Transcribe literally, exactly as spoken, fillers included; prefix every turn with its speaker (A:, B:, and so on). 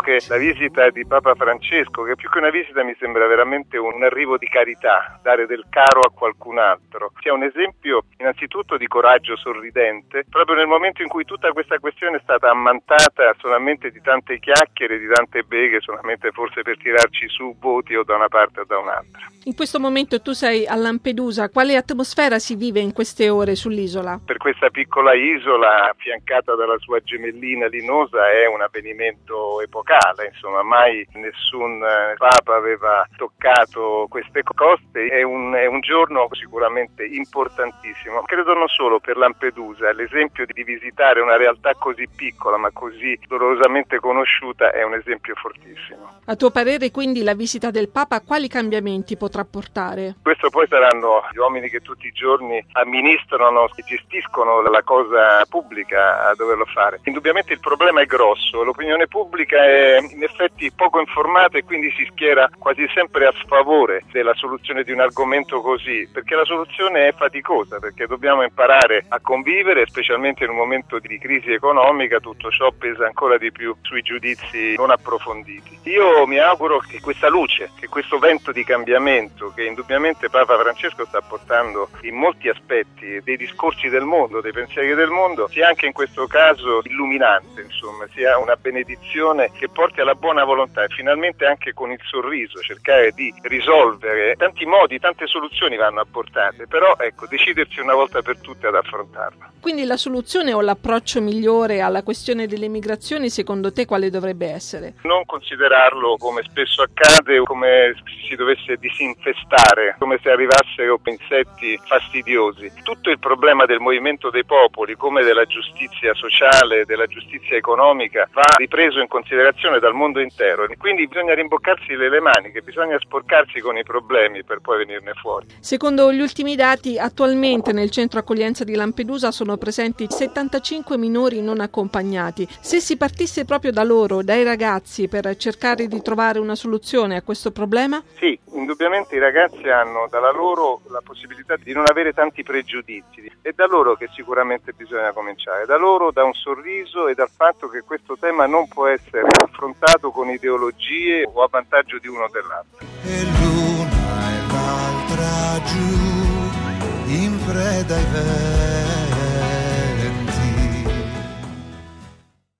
A: anche la visita di Papa Francesco, che più che una visita mi sembra veramente un arrivo di carità, dare del caro a qualcun altro. Sia un esempio innanzitutto di coraggio sorridente, proprio nel momento in cui tutta questa questione è stata ammantata solamente di tante chiacchiere, di tante beghe, solamente forse per tirarci su voti o da una parte o da un'altra.
B: In questo momento tu sei a Lampedusa, quale atmosfera si vive in queste ore sull'isola?
A: Per questa piccola isola, affiancata dalla sua gemellina Linosa, è un avvenimento epocale, insomma, mai nessun Papa aveva toccato queste coste, è un, è un giorno sicuramente importantissimo. Credo non solo per Lampedusa, l'esempio di visitare una realtà così piccola ma così dolorosamente conosciuta è un esempio fortissimo.
B: A tuo parere, quindi, la visita del Papa quali cambiamenti potrà portare?
A: Questo poi saranno gli uomini che tutti i giorni amministrano e gestiscono la cosa pubblica a doverlo fare. Indubbiamente il problema è grosso, l'opinione pubblica è in effetti poco informata e quindi si schiera quasi sempre a sfavore della soluzione di un argomento così, perché la soluzione è faticosa, perché dobbiamo imparare a convivere, specialmente in un momento di crisi economica. Tutto ciò pesa ancora di più sui giudizi non approfonditi. Io mi auguro che questa luce, che questo vento di cambiamento che indubbiamente Papa Francesco sta portando in molti aspetti dei discorsi del mondo, dei pensieri del mondo, sia anche in questo caso illuminante, insomma, sia una benedizione che porti alla buona volontà e finalmente anche con il sorriso cercare di risolvere. Tanti modi, tante soluzioni vanno apportate, però ecco, decidersi una volta per tutte ad affrontarla.
B: Quindi la soluzione o l'approccio migliore alla questione delle migrazioni secondo te quale dovrebbe essere?
A: Non considerarlo, come spesso accade, come si dovesse disinfestare, come se arrivassero insetti fastidiosi. Tutto il problema del movimento dei popoli, come della giustizia sociale, della giustizia economica, va ripreso in considerazione dal mondo intero e quindi bisogna rimboccarsi le maniche, bisogna sporcarsi con i problemi per poi venirne fuori.
B: Secondo gli ultimi dati, attualmente nel centro accoglienza di Lampedusa sono presenti settantacinque minori non accompagnati. Se si partisse proprio da loro, dai ragazzi, per cercare di trovare una soluzione a questo problema?
A: Sì, indubbiamente i ragazzi hanno dalla loro la possibilità di non avere tanti pregiudizi. È da loro che sicuramente bisogna cominciare, da loro, da un sorriso e dal fatto che questo tema non può essere affrontato con ideologie o a vantaggio di uno o dell'altro.
C: E l'una e l'altra giù in preda ai venti.